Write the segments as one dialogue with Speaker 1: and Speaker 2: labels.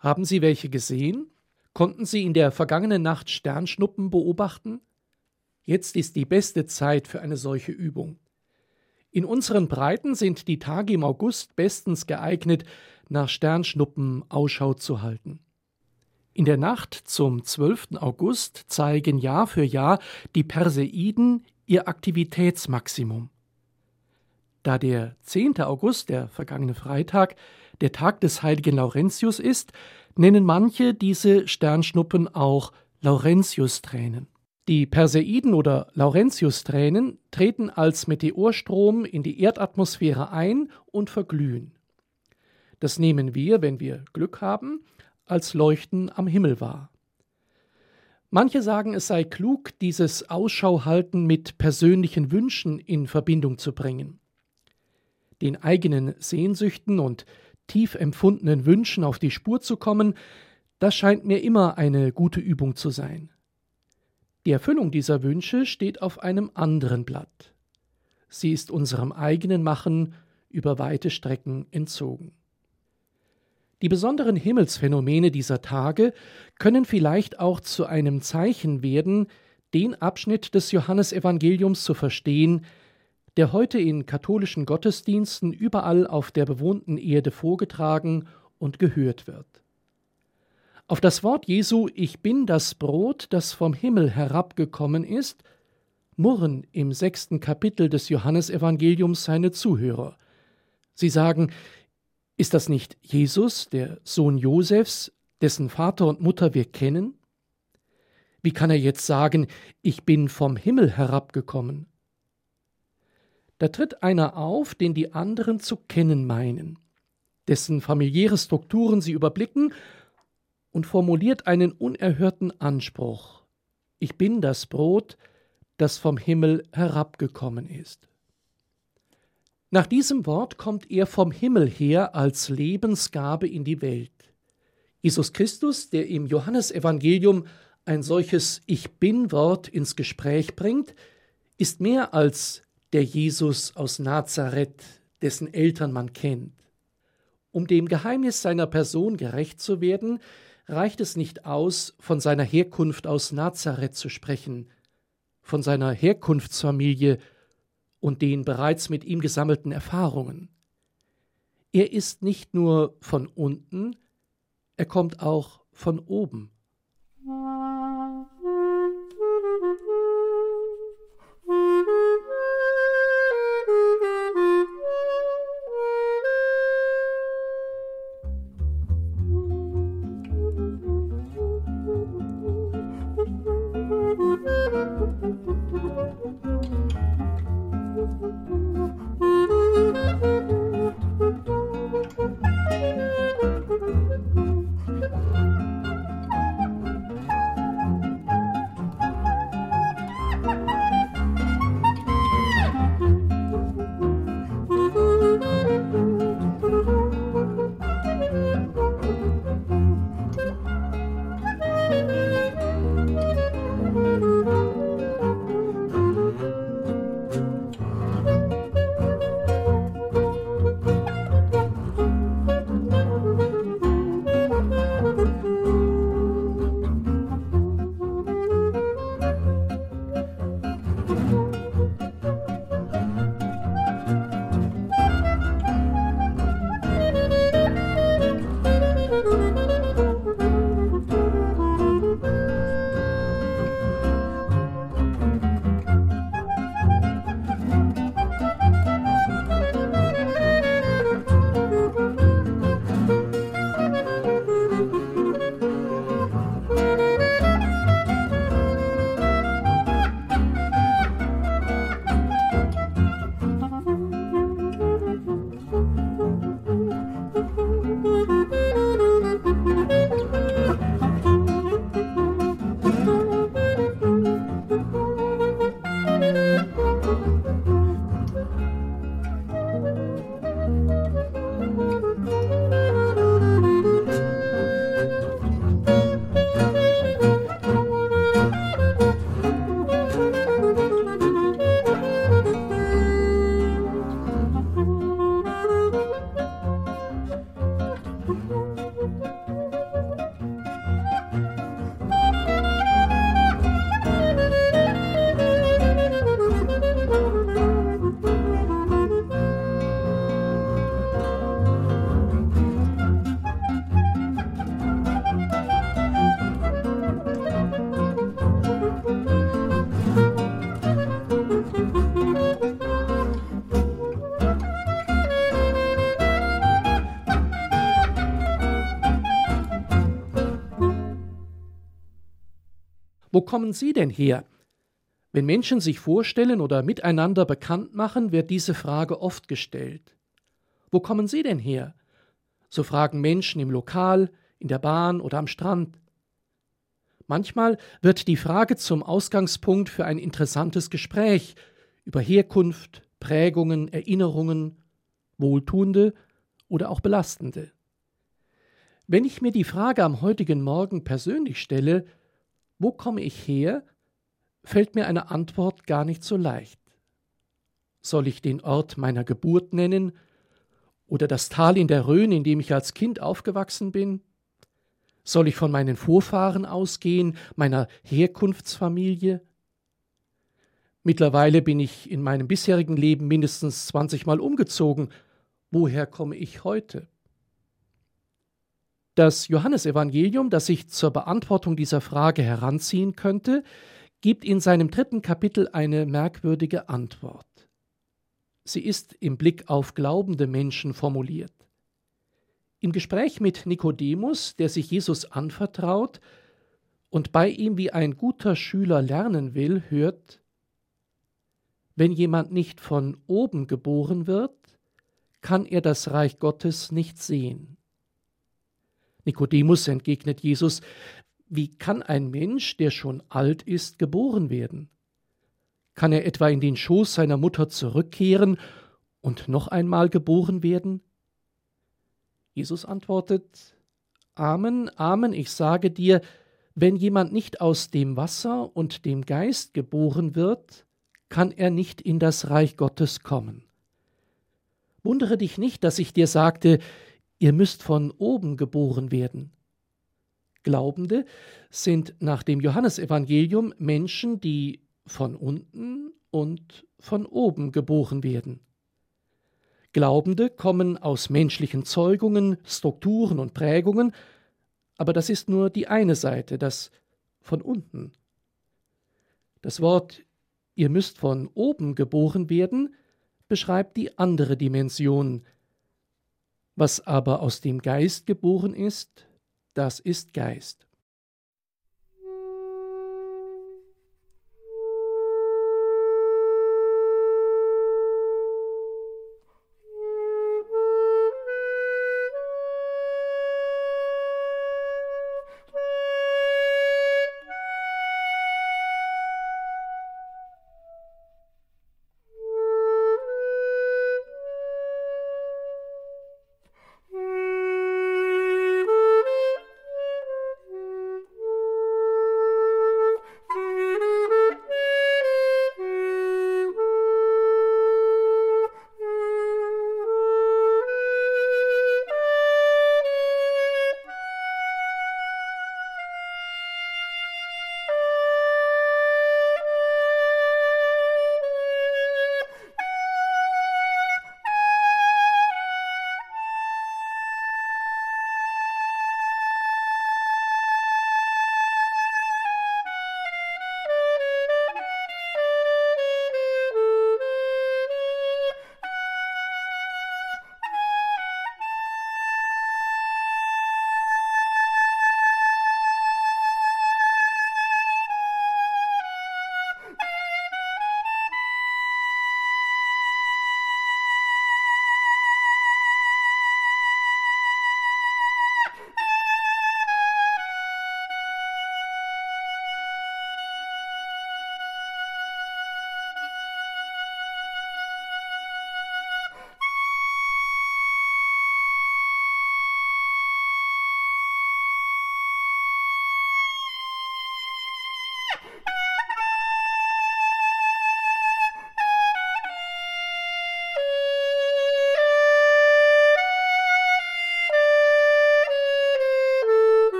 Speaker 1: Haben Sie welche gesehen? Konnten Sie in der vergangenen Nacht Sternschnuppen beobachten? Jetzt ist die beste Zeit für eine solche Übung. In unseren Breiten sind die Tage im August bestens geeignet, nach Sternschnuppen Ausschau zu halten. In der Nacht zum 12. August zeigen Jahr für Jahr die Perseiden ihr Aktivitätsmaximum. Da der 10. August, der vergangene Freitag, der Tag des heiligen Laurentius ist, nennen manche diese Sternschnuppen auch Laurentiustränen. Die Perseiden oder Laurentiustränen treten als Meteorstrom in die Erdatmosphäre ein und verglühen. Das nehmen wir, wenn wir Glück haben, als Leuchten am Himmel wahr. Manche sagen, es sei klug, dieses Ausschauhalten mit persönlichen Wünschen in Verbindung zu bringen. Den eigenen Sehnsüchten und tief empfundenen Wünschen auf die Spur zu kommen, das scheint mir immer eine gute Übung zu sein. Die Erfüllung dieser Wünsche steht auf einem anderen Blatt. Sie ist unserem eigenen Machen über weite Strecken entzogen. Die besonderen Himmelsphänomene dieser Tage können vielleicht auch zu einem Zeichen werden, den Abschnitt des Johannesevangeliums zu verstehen, der heute in katholischen Gottesdiensten überall auf der bewohnten Erde vorgetragen und gehört wird. Auf das Wort Jesu, ich bin das Brot, das vom Himmel herabgekommen ist, murren im 6. Kapitel des Johannesevangeliums seine Zuhörer. Sie sagen, ist das nicht Jesus, der Sohn Josefs, dessen Vater und Mutter wir kennen? Wie kann er jetzt sagen, ich bin vom Himmel herabgekommen? Da tritt einer auf, den die anderen zu kennen meinen, dessen familiäre Strukturen sie überblicken und formuliert einen unerhörten Anspruch. Ich bin das Brot, das vom Himmel herabgekommen ist. Nach diesem Wort kommt er vom Himmel her als Lebensgabe in die Welt. Jesus Christus, der im Johannesevangelium ein solches Ich Bin-Wort ins Gespräch bringt, ist mehr als der Jesus aus Nazareth, dessen Eltern man kennt. Um dem Geheimnis seiner Person gerecht zu werden, reicht es nicht aus, von seiner Herkunft aus Nazareth zu sprechen, von seiner Herkunftsfamilie und den bereits mit ihm gesammelten Erfahrungen. Er ist nicht nur von unten, er kommt auch von oben. Wo kommen Sie denn her? Wenn Menschen sich vorstellen oder miteinander bekannt machen, wird diese Frage oft gestellt. Wo kommen Sie denn her? So fragen Menschen im Lokal, in der Bahn oder am Strand. Manchmal wird die Frage zum Ausgangspunkt für ein interessantes Gespräch über Herkunft, Prägungen, Erinnerungen, wohltuende oder auch belastende. Wenn ich mir die Frage am heutigen Morgen persönlich stelle, wo komme ich her, fällt mir eine Antwort gar nicht so leicht. Soll ich den Ort meiner Geburt nennen oder das Tal in der Rhön, in dem ich als Kind aufgewachsen bin? Soll ich von meinen Vorfahren ausgehen, meiner Herkunftsfamilie? Mittlerweile bin ich in meinem bisherigen Leben mindestens 20 Mal umgezogen. Woher komme ich heute? Das Johannesevangelium, das sich zur Beantwortung dieser Frage heranziehen könnte, gibt in seinem 3. Kapitel eine merkwürdige Antwort. Sie ist im Blick auf glaubende Menschen formuliert. Im Gespräch mit Nikodemus, der sich Jesus anvertraut und bei ihm wie ein guter Schüler lernen will, hört: Wenn jemand nicht von oben geboren wird, kann er das Reich Gottes nicht sehen. Nikodemus entgegnet Jesus: Wie kann ein Mensch, der schon alt ist, geboren werden? Kann er etwa in den Schoß seiner Mutter zurückkehren und noch einmal geboren werden? Jesus antwortet: Amen, Amen, ich sage dir, wenn jemand nicht aus dem Wasser und dem Geist geboren wird, kann er nicht in das Reich Gottes kommen. Wundere dich nicht, dass ich dir sagte, ihr müsst von oben geboren werden. Glaubende sind nach dem Johannesevangelium Menschen, die von unten und von oben geboren werden. Glaubende kommen aus menschlichen Zeugungen, Strukturen und Prägungen, aber das ist nur die eine Seite, das von unten. Das Wort „ihr müsst von oben geboren werden“ beschreibt die andere Dimension. Was aber aus dem Geist geboren ist, das ist Geist.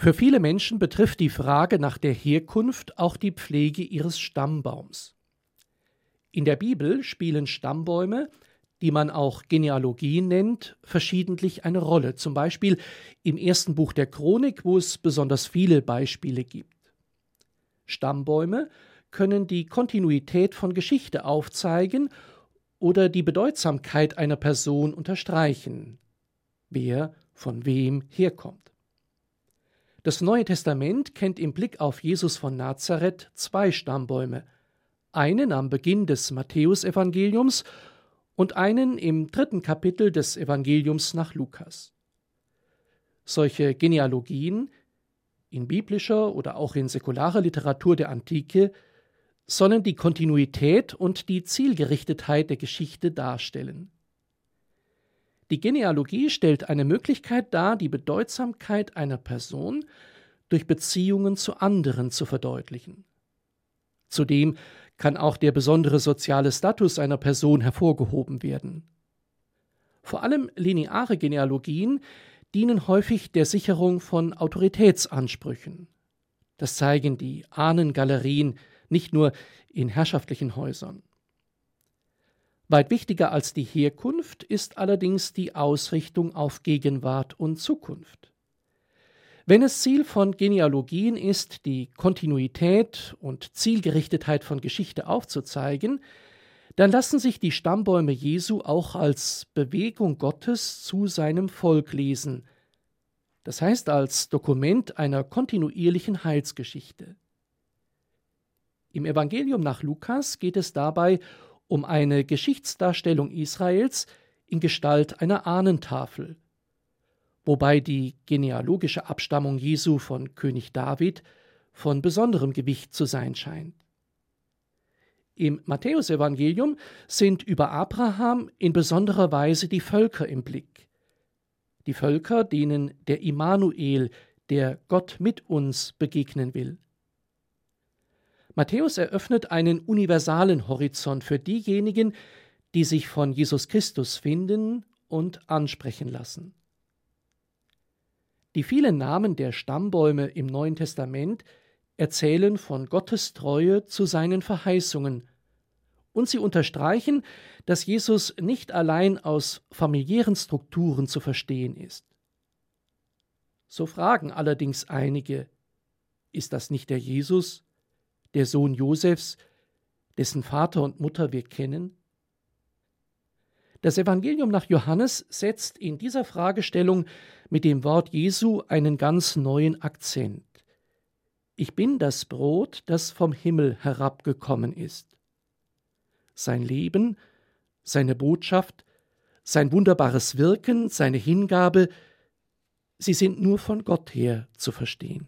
Speaker 1: Für viele Menschen betrifft die Frage nach der Herkunft auch die Pflege ihres Stammbaums. In der Bibel spielen Stammbäume, die man auch Genealogien nennt, verschiedentlich eine Rolle. Zum Beispiel im ersten Buch der Chronik, wo es besonders viele Beispiele gibt. Stammbäume können die Kontinuität von Geschichte aufzeigen oder die Bedeutsamkeit einer Person unterstreichen, wer von wem herkommt. Das Neue Testament kennt im Blick auf Jesus von Nazareth zwei Stammbäume, einen am Beginn des Matthäusevangeliums und einen im 3. Kapitel des Evangeliums nach Lukas. Solche Genealogien, in biblischer oder auch in säkularer Literatur der Antike, sollen die Kontinuität und die Zielgerichtetheit der Geschichte darstellen. Die Genealogie stellt eine Möglichkeit dar, die Bedeutsamkeit einer Person durch Beziehungen zu anderen zu verdeutlichen. Zudem kann auch der besondere soziale Status einer Person hervorgehoben werden. Vor allem lineare Genealogien dienen häufig der Sicherung von Autoritätsansprüchen. Das zeigen die Ahnengalerien nicht nur in herrschaftlichen Häusern. Weit wichtiger als die Herkunft ist allerdings die Ausrichtung auf Gegenwart und Zukunft. Wenn es Ziel von Genealogien ist, die Kontinuität und Zielgerichtetheit von Geschichte aufzuzeigen, dann lassen sich die Stammbäume Jesu auch als Bewegung Gottes zu seinem Volk lesen, das heißt als Dokument einer kontinuierlichen Heilsgeschichte. Im Evangelium nach Lukas geht es dabei um eine Geschichtsdarstellung Israels in Gestalt einer Ahnentafel, wobei die genealogische Abstammung Jesu von König David von besonderem Gewicht zu sein scheint. Im Matthäusevangelium sind über Abraham in besonderer Weise die Völker im Blick. Die Völker, denen der Immanuel, der Gott mit uns, begegnen will. Matthäus eröffnet einen universalen Horizont für diejenigen, die sich von Jesus Christus finden und ansprechen lassen. Die vielen Namen der Stammbäume im Neuen Testament erzählen von Gottes Treue zu seinen Verheißungen, und sie unterstreichen, dass Jesus nicht allein aus familiären Strukturen zu verstehen ist. So fragen allerdings einige: Ist das nicht der Jesus, der Sohn Josefs, dessen Vater und Mutter wir kennen? Das Evangelium nach Johannes setzt in dieser Fragestellung mit dem Wort Jesu einen ganz neuen Akzent. Ich bin das Brot, das vom Himmel herabgekommen ist. Sein Leben, seine Botschaft, sein wunderbares Wirken, seine Hingabe, sie sind nur von Gott her zu verstehen.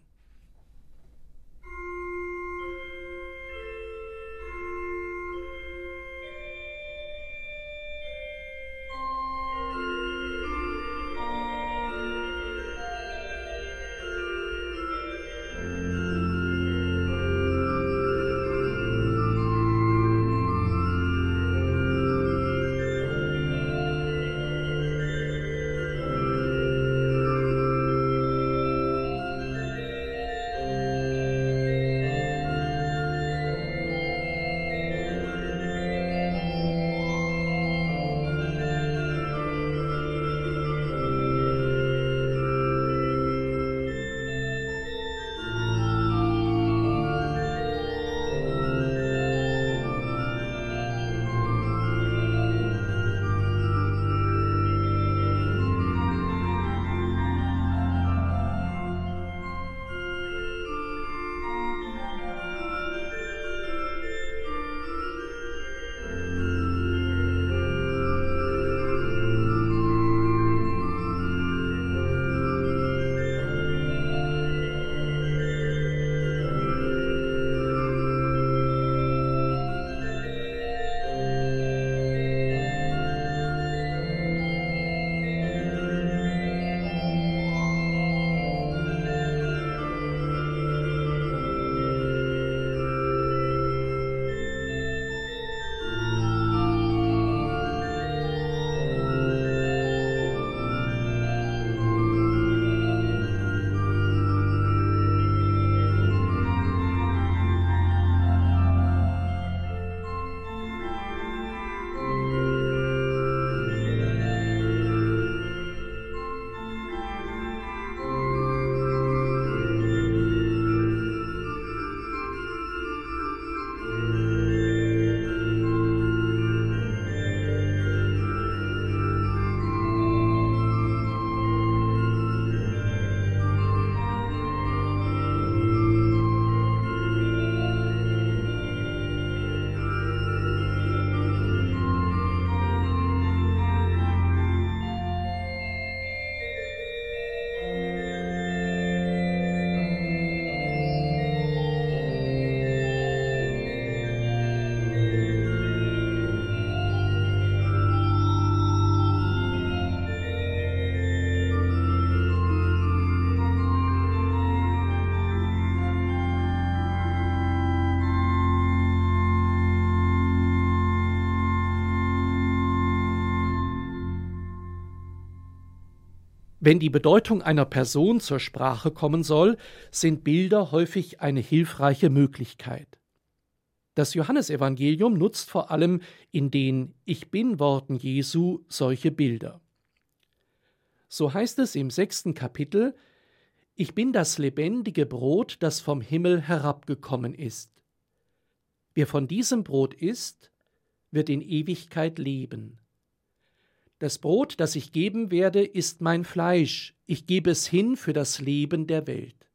Speaker 1: Wenn die Bedeutung einer Person zur Sprache kommen soll, sind Bilder häufig eine hilfreiche Möglichkeit. Das Johannesevangelium nutzt vor allem in den Ich Bin-Worten Jesu solche Bilder. So heißt es im 6. Kapitel: Ich bin das lebendige Brot, das vom Himmel herabgekommen ist. Wer von diesem Brot isst, wird in Ewigkeit leben. Das Brot, das ich geben werde, ist mein Fleisch. Ich gebe es hin für das Leben der Welt.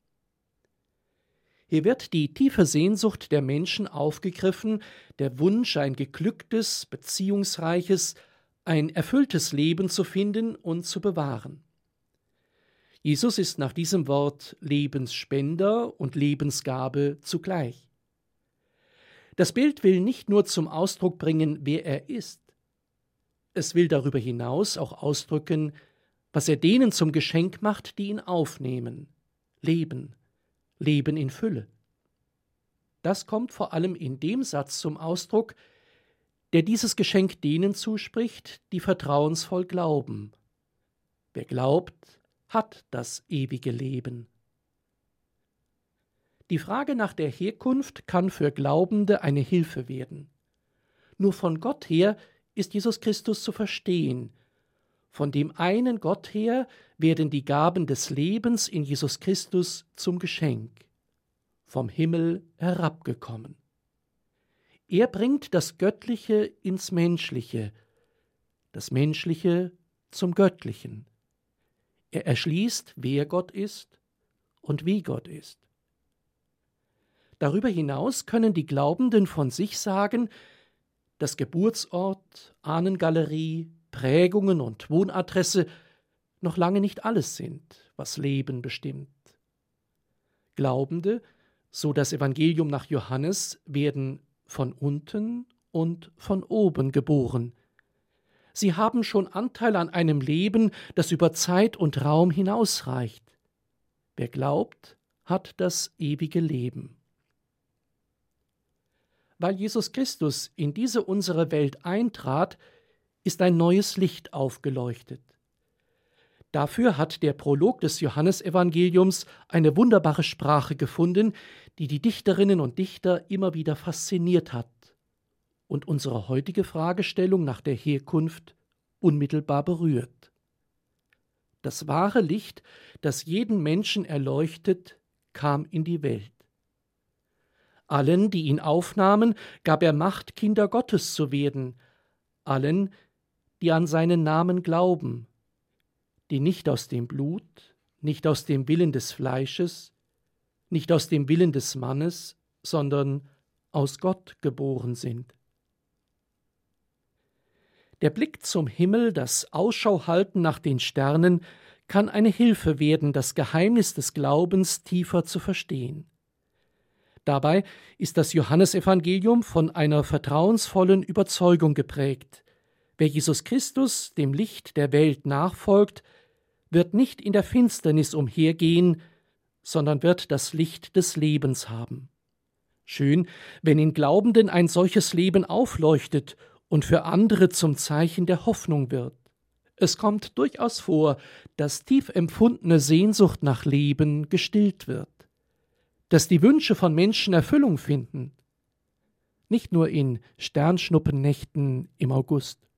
Speaker 1: Hier wird die tiefe Sehnsucht der Menschen aufgegriffen, der Wunsch, ein geglücktes, beziehungsreiches, ein erfülltes Leben zu finden und zu bewahren. Jesus ist nach diesem Wort Lebensspender und Lebensgabe zugleich. Das Bild will nicht nur zum Ausdruck bringen, wer er ist. Es will darüber hinaus auch ausdrücken, was er denen zum Geschenk macht, die ihn aufnehmen. Leben in Fülle. Das kommt vor allem in dem Satz zum Ausdruck, der dieses Geschenk denen zuspricht, die vertrauensvoll glauben. Wer glaubt, hat das ewige Leben. Die Frage nach der Herkunft kann für Glaubende eine Hilfe werden. Nur von Gott her ist Jesus Christus zu verstehen. Von dem einen Gott her werden die Gaben des Lebens in Jesus Christus zum Geschenk, vom Himmel herabgekommen. Er bringt das Göttliche ins Menschliche, das Menschliche zum Göttlichen. Er erschließt, wer Gott ist und wie Gott ist. Darüber hinaus können die Glaubenden von sich sagen, dass Geburtsort, Ahnengalerie, Prägungen und Wohnadresse noch lange nicht alles sind, was Leben bestimmt. Glaubende, so das Evangelium nach Johannes, werden von unten und von oben geboren. Sie haben schon Anteil an einem Leben, das über Zeit und Raum hinausreicht. Wer glaubt, hat das ewige Leben. Weil Jesus Christus in diese unsere Welt eintrat, ist ein neues Licht aufgeleuchtet. Dafür hat der Prolog des Johannesevangeliums eine wunderbare Sprache gefunden, die die Dichterinnen und Dichter immer wieder fasziniert hat und unsere heutige Fragestellung nach der Herkunft unmittelbar berührt. Das wahre Licht, das jeden Menschen erleuchtet, kam in die Welt. Allen, die ihn aufnahmen, gab er Macht, Kinder Gottes zu werden, allen, die an seinen Namen glauben, die nicht aus dem Blut, nicht aus dem Willen des Fleisches, nicht aus dem Willen des Mannes, sondern aus Gott geboren sind. Der Blick zum Himmel, das Ausschauhalten nach den Sternen, kann eine Hilfe werden, das Geheimnis des Glaubens tiefer zu verstehen. Dabei ist das Johannesevangelium von einer vertrauensvollen Überzeugung geprägt. Wer Jesus Christus, dem Licht der Welt, nachfolgt, wird nicht in der Finsternis umhergehen, sondern wird das Licht des Lebens haben. Schön, wenn in Glaubenden ein solches Leben aufleuchtet und für andere zum Zeichen der Hoffnung wird. Es kommt durchaus vor, dass tief empfundene Sehnsucht nach Leben gestillt wird, dass die Wünsche von Menschen Erfüllung finden, nicht nur in Sternschnuppennächten im August.